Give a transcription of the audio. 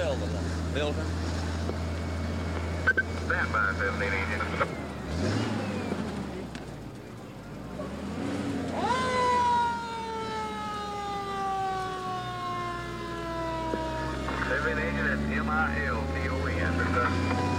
building. Building. Stand by, 15 engine. Engine at MIL, TON.